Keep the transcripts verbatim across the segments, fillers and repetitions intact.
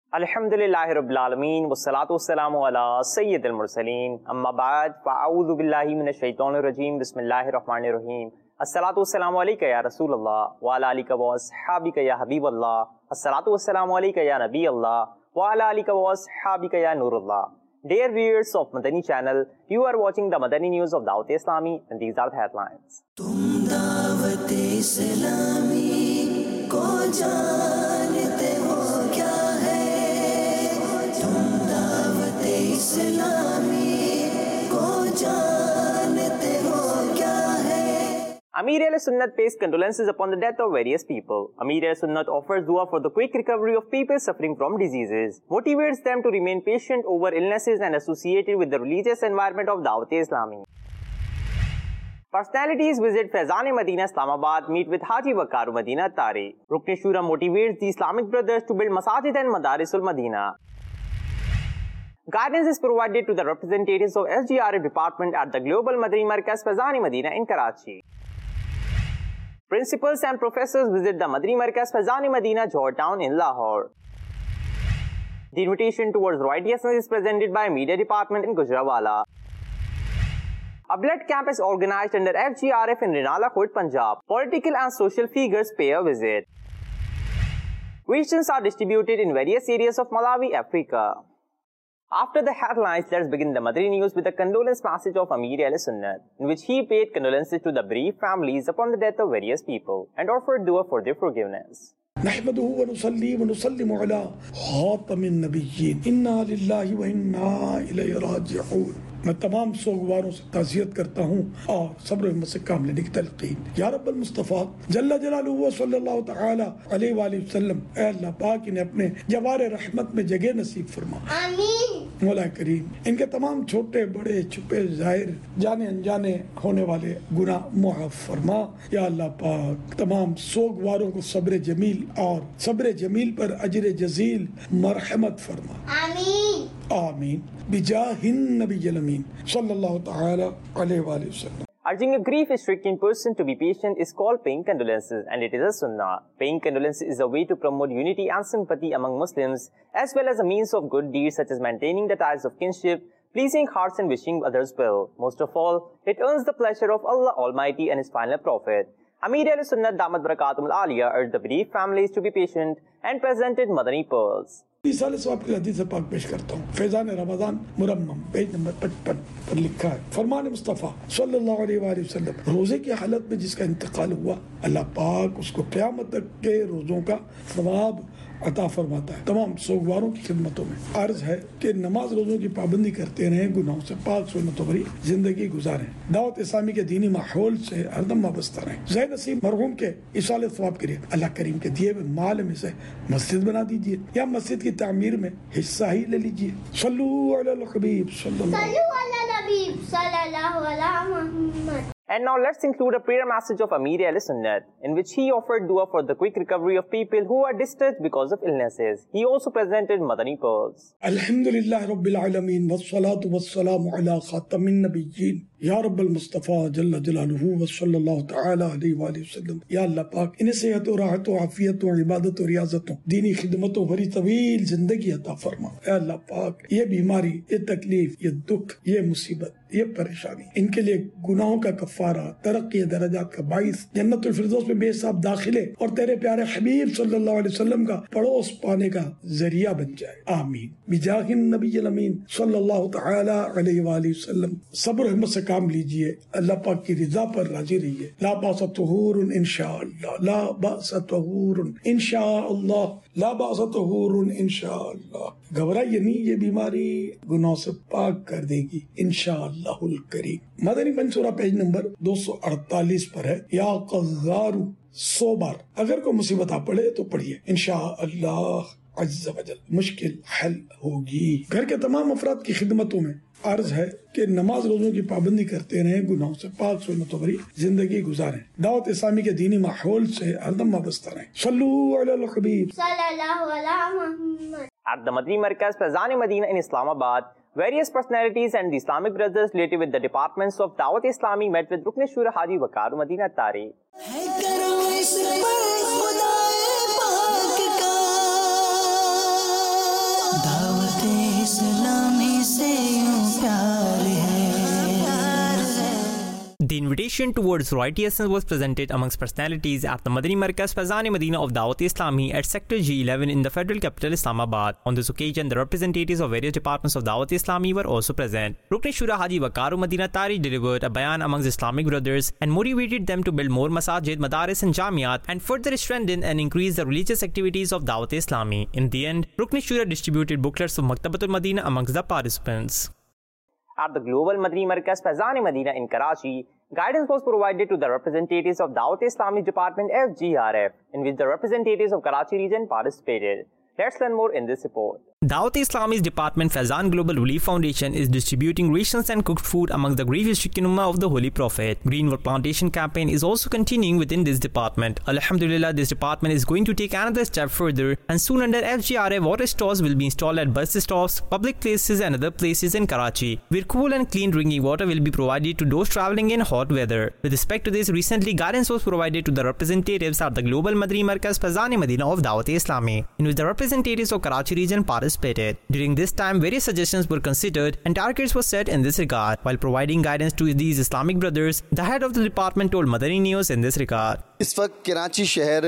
अल्हम्दुलिल्लाहि रब्बिल आलमीन वस्सलातु वस्सलामु अला सय्यिदिल मुरसलीन अम्मा बाद फ़अऊज़ु बिल्लाहि मिनश शैतानिर रजीम बिस्मिल्लाहिर रहमानिर रहीम अस्सलातु वस्सलामु अलैका या रसूलल्लाह व अला आलिका व अस्हाबिका या हबीबल्लाह अस्सलातु वस्सलामु अलैका या नबीअल्लाह व अला आलिका व अस्हाबिका या नूरल्लाह. Dear viewers of Madani channel, you are watching the Madani news of Dawat Islami and these are the headlines. तुम दावत इस्लामी को जानते हो क्या है, तुम दावत इस्लामी को जानते हो क्या है. Amir al-Sunnat pays condolences upon the death of various people. Amir al-Sunnat offers dua for the quick recovery of people suffering from diseases, motivates them to remain patient over illnesses and associated with the religious environment of Dawat-e-Islami. Personalities visit Faizan-e-Madina Islamabad, meet with Haji Waqar-u-Madina Tari. Rukn Shura motivates the Islamic brothers to build masajid and madarisul Madina. Guidance is provided to the representatives of S G R F department at the Global Madani Markaz Faizan-e-Madina in Karachi. Principals and professors visit the Madani Markaz Faizan-e-Madina Johor Town in Lahore. The invitation towards righteousness is presented by Media Department in Gujranwala. A blood camp is organized under F G R F in Rinala Khurd, Punjab. Political and social figures pay a visit. Rations are distributed in various areas of Malawi, Africa. After the headlines, let's begin the Madani news with a condolence message of Amir al-Sunnat, in which he paid condolences to the bereaved families upon the death of various people and offered dua for their forgiveness. नहमदुहु व नुसल्ली व नुसल्लिमु अला खातमिन नबिय्यीन इन्ना लिल्लाहि व इन्ना इलैहि राजिऊन. मैं तमाम सोगवारों से ताज़ियत करता हूँ और सब्र हिम्मत से काम लेने की तलकीन. या रब्बल मुस्तफ़ा जल्ला जलालुहु व सल्लल्लाहु तआला अलैहि वसल्लम, ऐ अल्लाह पाक इन्हें अपने जवारे रहमत में जगह नसीब फरमा. आमीन. मौला करीम इनके तमाम छोटे बड़े छुपे जाहिर जाने अनजाने होने वाले गुनाह मुआफ़ फरमा. या अल्लाह पाक तमाम सोगवारों को सब्र जमील और सब्र जमील पर अजर जजील मरहमत फरमा. आमीन आमीन बिजाहिन नबील अमीन सल्लल्लाहु तआला अलैहि वसल्लम. Urging a grief-stricken person to be patient is called paying condolences, and it is a sunnah. Paying condolences is a way to promote unity and sympathy among Muslims, as well as a means of good deeds such as maintaining the ties of kinship, pleasing hearts and wishing others well. Most of all, it earns the pleasure of Allah Almighty and His final Prophet. Amir al-Sunnat Damat Barakatum al-Aliyah urged the bereaved families to be patient and presented Madani pearls. साल सवाब की हदीस पाक पेश करता हूँ. फैजान रमजान मुरम्मम page number पचपन पर लिखा है, फरमान मुस्तफ़ा सल्लल्लाहु अलैहि वसल्लम, रोजे की हालत में जिसका इंतकाल हुआ, अल्लाह पाक उसको क़यामत तक के रोजों का सवाब अता फरमाता है. तमाम सोगवारों की खिदमतों में अर्ज है कि नमाज रोजों की पाबंदी करते रहें, गुनाहों से पाक सुन्नतों भरी जिंदगी गुजारें, दावत इस्लामी के दीनी माहौल से हरदम वाबस्ता रहें. ज़ै नसीब मरहूम के इसाले सवाब के लिए अल्लाह करीम के दिए हुए माल में से मस्जिद बना दीजिए या मस्जिद की तामीर में हिस्सा ही ले लीजिए. सल्लु अलल हबीब सल्लल्लाहु अलैहि वसल्लम. And now let's include a prayer message of Amir al-Sunnat, in which he offered dua for the quick recovery of people who are distressed because of illnesses. He also presented Madani pearls. Alhamdulillah Rabbil Alameen wassalatu wassalamu ala khatamin nabiyyin या रब्बल मुस्तफ़ा जल्ला जलालुहु व सल्लल्लाहु तआला अलैहि वसल्लम. या अल्लाह पाक इन्हें सेहत और राहत और आफियत और इबादत और रियाजतों दीनी खिदमतों भरी तवील जिंदगी अता फरमा. या अल्लाह पाक ये बीमारी, ये तकलीफ, ये दुख, ये मुसीबत, ये परेशानी, इनके लिए गुनाहों का कफ़ारा, तरक्की दरजात का बाइस, जन्नतुल फिरदौस में बेहिसाब दाखिले और तेरे प्यारे हबीब सल्लल्लाहु अलैहि वसल्लम का पड़ोस पाने का जरिया बन जाए. आमीन बिजाहिन नबील अमीन सल्लल्लाहु तआला अलैहि वसल्लम. सब्र हिम्मत से काम लीजिए, अल्लाह पाक की रिजा पर राजी रहिए. ला बासा तुहूरुन इंशाअल्लाह, ला बासा तुहूरुन इंशाअल्लाह, ला बासा तुहूरुन इंशाअल्लाह. घबराइए नहीं, ये बीमारी गुनाह से पाक कर देगी इंशाअल्लाहुल करीम. मदनी मंसूरा पेज नंबर दो सौ अड़तालीस पर है. या क़ज़्ज़ारु सौ बार अगर कोई मुसीबत आ पड़े तो पढ़िए, इंशाअल्लाह अज़्ज़ व जल मुश्किल हल होगी. घर के तमाम अफराद की खिदमतों में अर्ज है कि नमाज रोजों की पाबंदी करते रहें, गुनाहों से पाक सुन्नतों भरी जिंदगी गुजारें, दावत इस्लामी के दीनी माहौल से हरदम वाबस्ता रहें. सल्लु अलल हबीब सल्लल्लाहु अलैहि वसल्लम. At the Madani Markaz Faizan-e-Madina in Islamabad, various personalities and the Islamic brothers related with the departments of Dawat Islami met with Rukn Shura Haji Waqar-u-Madina Tari. प्यार है। The invitation towards royalty essence was presented amongst personalities at the Madani Markaz Faizan Madina of Dawat Islami at Sector G eleven in the Federal Capital Islamabad. On this occasion, the representatives of various departments of Dawat Islami were also present. Rukn Shura Haji Waqar Madina Tari delivered a bayan amongst Islamic brothers and motivated them to build more masajid, madaris and jamiat and further strengthen and increase the religious activities of Dawat Islami. In the end, Rukn Shura distributed booklets of Maktabatul Madina amongst the participants. At the Global Madani Markaz Faizan Madina in Karachi, guidance was provided to the representatives of Dawat Islami Department F G R F, in which the representatives of Karachi region participated. Let's learn more in this report. Dawat Islami's department Faizan Global Relief Foundation is distributing rations and cooked food among the grief-stricken ummah of the Holy Prophet. Greenwood Plantation campaign is also continuing within this department. Alhamdulillah, this department is going to take another step further, and soon under F G R A water stores will be installed at bus stops, public places and other places in Karachi, where cool and clean drinking water will be provided to those travelling in hot weather. With respect to this, recently guidance was provided to the representatives at the Global Madani Markaz Faizan Madina of Dawat Islami, in which the representatives of Karachi region participated. During this time, various suggestions were considered and targets were set in this regard. While providing guidance to these Islamic brothers, the head of the department told Madani News in this regard. इस वक्त कराची शहर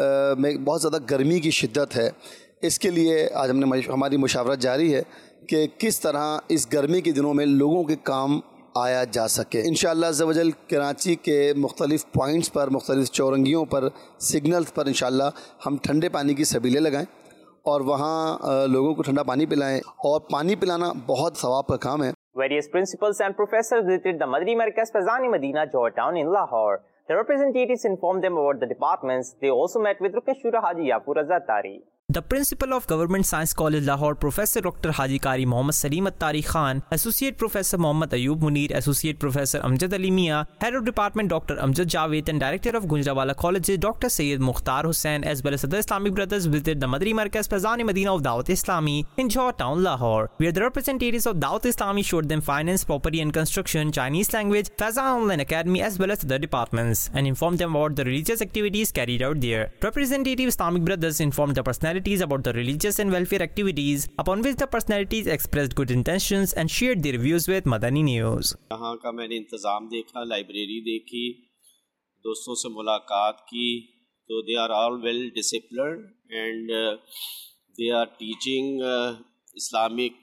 में बहुत ज़्यादा गर्मी की शिद्दत है। इसके लिए आज हमने हमारी मुशावरत जारी है कि किस तरह इस गर्मी के दिनों में लोगों के काम आया जा सके। इंशाअल्लाह अज़्ज़ा वजल कराची के मुख्तलिफ़ पॉइंट्स पर, मुख्तलिफ़ चौरंगियों पर, सिग्नल्स पर इंशाअल्लाह हम ठंडे पानी की सबीलें लगाएं और वहाँ लोगों को ठंडा पानी पिलाएं, और पानी पिलाना बहुत सवाब का काम है। Various principals and professors visited the Madani Markaz Faizan Madina, Georgetown in Lahore. The representatives informed them about the departments. They also met with Rukn Shura Haji Yaqur Azad Tari. The principal of Government Science College Lahore, Professor Doctor Haji Qari Mohammad Salim Attari Khan, Associate Professor Mohammad Ayub Munir, Associate Professor Amjad Ali Mia, Head of Department Doctor Amjad Javed and Director of Gujranwala Colleges Doctor Sayyid Mukhtar Hussain, as well as other Islamic brothers visited the Madani Markaz Faizan Madina of Dawat Islami in Georgetown, Lahore, where the representatives of Dawat Islami showed them finance, property and construction, Chinese language, Faizan Online Academy as well as other departments, and informed them about the religious activities carried out there. Representative Islamic brothers informed the personalities about the religious and welfare activities, upon which the personalities expressed good intentions and shared their views with Madani News. यहाँ का मैंने इंतज़ाम देखा, library देखी, दोस्तों से मुलाकात की, तो they are all well disciplined and uh, they are teaching uh, Islamic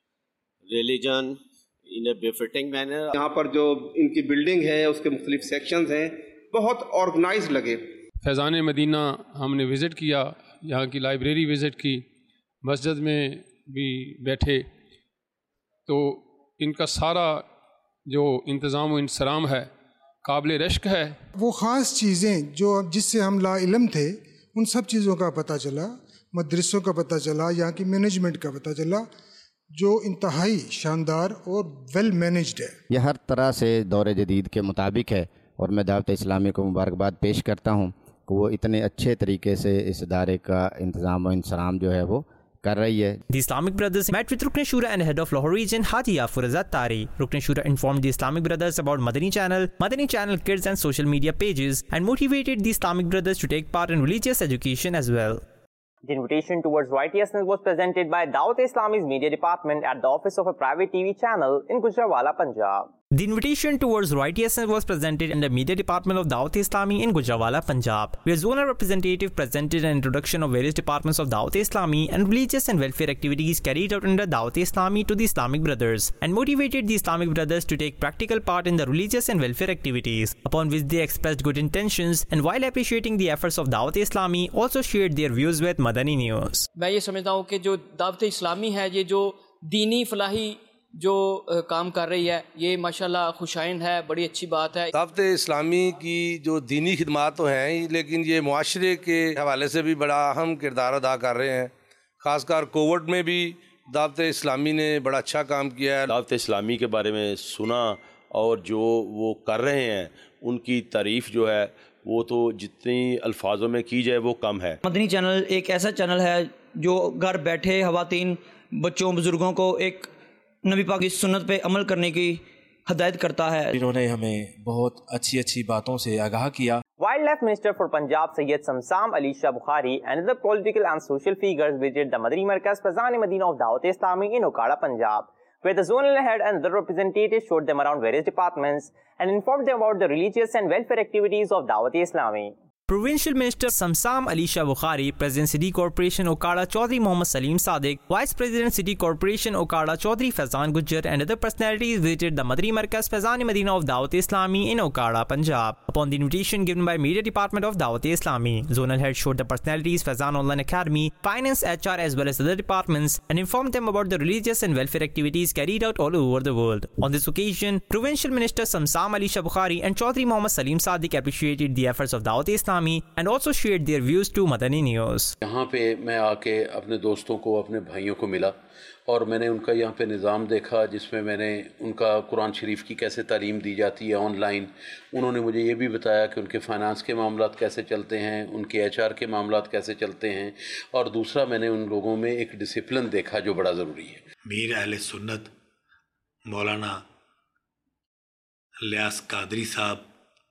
religion in a befitting manner. यहाँ पर जो इनकी बिल्डिंग है उसके मुख्तलिफ सेक्शंस हैं, बहुत ऑर्गेनाइज्ड लगे। फैज़ान मदीना हमने विज़िट किया, यहाँ की लाइब्रेरी विज़िट की, मस्जिद में भी बैठे, तो इनका सारा जो इंतज़ाम व इंतज़ाम है काबिल रश्क है। वो ख़ास चीज़ें जो जिससे हम ला इल्म थे, उन सब चीज़ों का पता चला, मदरसों का पता चला, यहाँ की मैनेजमेंट का पता चला, जो इंतहाई शानदार और वेल मैनेज्ड है। यह हर तरह से दौर जदीद के मुताबिक है और मैं दावत इस्लामी को मुबारकबाद पेश करता हूँ कि वो इतने अच्छे तरीके से इस इदारे का इंतज़ाम और इंतज़ाम जो है वो कर रही है। The Islamic brothers met with Rukn Shura and head of Lahore region Haji Yaqur Azad Tari. Rukn Shura informed the Islamic brothers about Madani Channel, Madani Channel Kids and social media pages, and motivated the Islamic brothers to take part in religious education as well. The invitation towards righteousness was presented by Dawat Islami's media department at the office of a private T V channel in Gujranwala, Punjab. The invitation towards righteousness was presented in the media department of Dawat Islami in Gujranwala, Punjab, where zonal representative presented an introduction of various departments of Dawat Islami and religious and welfare activities carried out under Dawat Islami to the Islamic brothers, and motivated the Islamic brothers to take practical part in the religious and welfare activities, upon which they expressed good intentions, and while appreciating the efforts of Dawat Islami, also shared their views with Madani News. मैं ये समझता हूँ कि जो दावत इस्लामी है, ये जो दीनी फलाही जो काम कर रही है, ये माशाल्लाह खुशाइंद है, बड़ी अच्छी बात है। दावत इस्लामी की जो दीनी खिदमात तो हैं, लेकिन ये मुआशरे के हवाले से भी बड़ा अहम किरदार अदा कर रहे हैं। ख़ासकर कोविड में भी दावत इस्लामी ने बड़ा अच्छा काम किया है। दावत इस्लामी के बारे में सुना और जो वो कर रहे हैं उनकी तारीफ़ जो है वो तो जितनी अल्फाजों में की जाए वो कम है। मदनी चैनल एक ऐसा चैनल है जो घर बैठे खवातीन, बच्चों, बुजुर्गों को एक नबी पाक की सुन्नत पे अमल करने की हदायत करता है। इन्होंने हमें बहुत अच्छी अच्छी बातों से आगाह किया। Wildlife Minister for Punjab Sayyid Samsam Ali Shah Bukhari and other political and social figures visited the Madani Markaz Faizan Madina of Dawat Islami in Okada, Punjab, where the zonal head and the representatives showed them around various departments and informed them about the religious and welfare activities of Dawat-e-Islami. Provincial Minister Samsam Ali Shah Bukhari, President City Corporation Okada Chaudhry Mohammad Salim Sadiq, Vice President City Corporation Okada Chaudhry Faizan Gujjar and other personalities visited the Madani Markaz Faizan-e-Madina of Dawat-e-Islami in Okada, Punjab. Upon the invitation given by Media Department of Dawat-e-Islami, Zonal Head showed the personalities Faizan Online Academy, Finance, H R as well as other departments and informed them about the religious and welfare activities carried out all over the world. On this occasion, Provincial Minister Samsam Ali Shah Bukhari and Chaudhry Mohammad Salim Sadiq appreciated the efforts of Dawat-e-Islami and also shared their views to Madani News. यहाँ पे मैं आके अपने दोस्तों को, अपने भाइयों को मिला और मैंने उनका यहाँ पे निज़ाम देखा जिसमें मैंने उनका कुरान शरीफ की कैसे तालीम दी जाती है ऑनलाइन। उन्होंने मुझे ये भी बताया कि उनके फाइनेंस के मामलात कैसे चलते हैं, उनके एच आर के मामलात कैसे चलते हैं और दूसरा मैंने उन लोगों में एक डिसिप्लिन देखा जो बड़ा ज़रूरी है। मीर अहले सुन्नत मौलाना इलियास कादरी साहब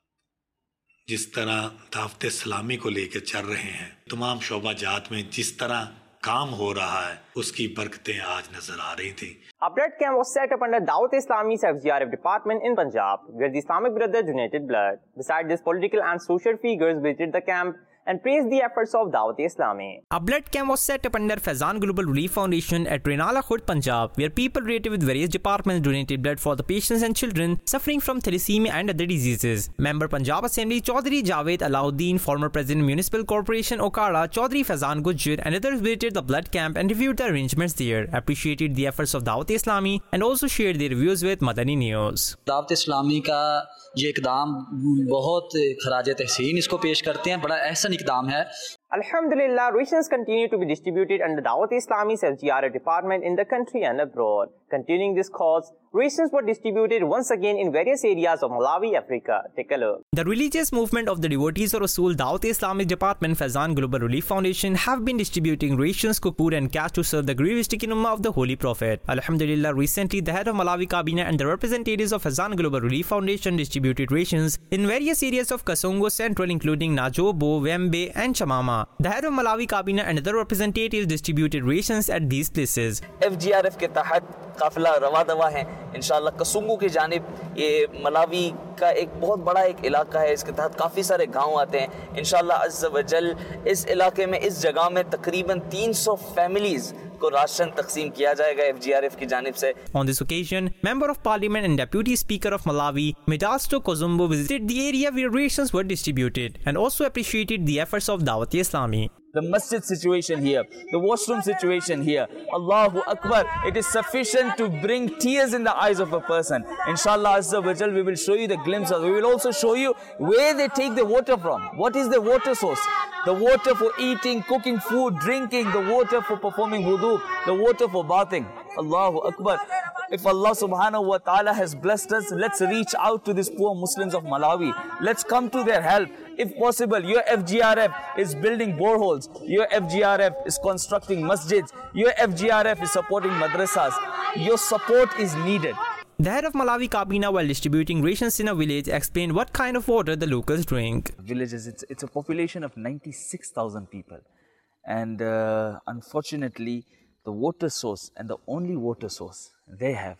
जिस तरह दावत इस्लामी को लेकर चल रहे हैं, तमाम शोबा जात में जिस तरह काम हो रहा है, उसकी बरकतें आज नजर आ रही थी। A blood camp was set up under Dawat-e-Islami's F G R F department in Punjab, where the Islamic Brothers donated blood. Besides this, political and social figures visited the camp and praised the efforts of Dawat-e-Islami. A blood camp was set up under Faizan Global Relief Foundation at Renala Khurd, Punjab, where people related with various departments donated blood for the patients and children suffering from thalassemia and other diseases. Member Punjab Assembly Chaudhry Javed Alauddin, former President Municipal Corporation Okada Chaudhry Faizan Gujjar and others visited the blood camp and reviewed the arrangements there, appreciated the efforts of Dawat-e-Islami and also shared their views with Madani News. Dawat-e-Islami का ये इक़दाम बहुत खराज तहसीन इसको पेश करते हैं, बड़ा अहसन इक़दाम है। Alhamdulillah, rations continue to be distributed under Dawat-e-Islami's F G R F department in the country and abroad. Continuing this cause, rations were distributed once again in various areas of Malawi, Africa. Take a look. The religious movement of the devotees of Rasul Dawat-e-Islamic department Faizan Global Relief Foundation have been distributing rations, cooked food and cash to serve the grievous stricken ummah of the Holy Prophet. Alhamdulillah, recently the head of Malawi Cabinet and the representatives of Faizan Global Relief Foundation distributed rations in various areas of Kasongo Central including Najobo, Wembe and Chamama. The head of Malawi Cabinet and other representatives distributed rations at these places. F G R F के तहत काफिला रवा दवा है इंशाल्लाह कसुंगू की जानिब ये मलावी का एक बहुत बड़ा एक इलाका है, इसके तहत काफ़ी सारे गांव आते हैं इंशाल्लाह अज़्ज़ व जल। इस इलाके में इस जगह में तकरीबन तीन सौ फैमिलीज़ को राशन तकसीम किया जाएगा F G R F की जानिब से। On this occasion, Member of Parliament and Deputy Speaker of Malawi, Medasto Kozumbo, visited the area where rations were distributed and also appreciated the efforts of Dawat-e-Islami. The masjid situation here, the washroom situation here, Allahu Akbar, it is sufficient to bring tears in the eyes of a person. Inshallah Azza wa Jal, we will show you the glimpse of, we will also show you where they take the water from. What is the water source? The water for eating, cooking food, drinking, the water for performing wudu, the water for bathing. Allahu Akbar. If Allah subhanahu wa ta'ala has blessed us, let's reach out to these poor Muslims of Malawi. Let's come to their help. If possible, your F G R F is building boreholes, your F G R F is constructing masjids, your F G R F is supporting madrasas. Your support is needed. The head of Malawi Cabinet, while distributing rations in a village, explained what kind of water the locals drink. Villages, it's, it's a population of ninety-six thousand people. And uh, unfortunately, the water source and the only water source they have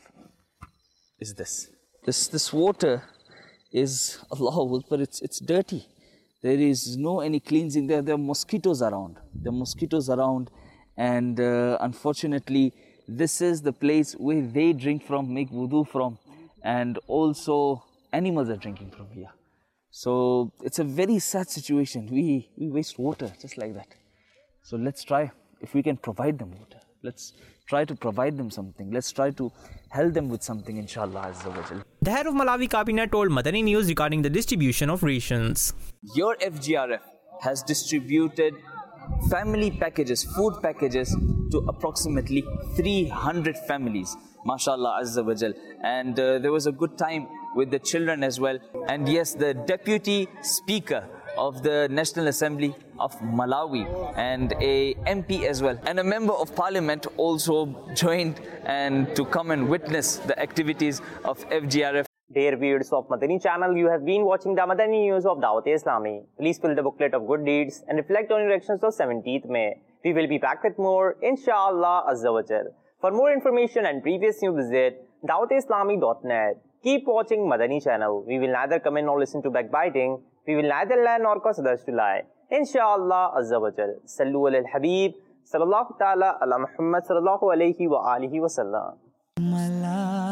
is this. This, this water is, Allahu Akbar, it's, it's dirty. There is no any cleansing there. There are mosquitoes around. There are mosquitoes around. And uh, unfortunately, this is the place where they drink from, make wudu from. And also, animals are drinking from here. So, it's a very sad situation. We, we waste water just like that. So, let's try, if we can provide them water. Let's try to provide them something. Let's try to help them with something, inshallah Azza wa Jal. The head of Malawi Cabinet told Madani News regarding the distribution of rations. Your F G R F has distributed family packages, food packages to approximately three hundred families. MashaAllah Azza wa Jal. And uh, there was a good time with the children as well. And yes, the Deputy Speaker of the National Assembly of Malawi and a M P as well and a Member of Parliament also joined and to come and witness the activities of F G R F. Dear viewers of Madani channel, you have been watching the Madani News of Dawat-e-Islami. Please fill the booklet of good deeds and reflect on your actions of seventeenth May. We will be back with more, inshallah Azza wa Jal. For more information and previous news, visit dawat islami dot net. Keep watching Madani channel. We will neither comment nor listen to backbiting. We will neither lie nor cause others to lie. Inshallah Azza wa Jal. Sallu ala al-Habib. Sallallahu ta'ala ala Muhammad sallallahu alayhi wa alihi wa sallam.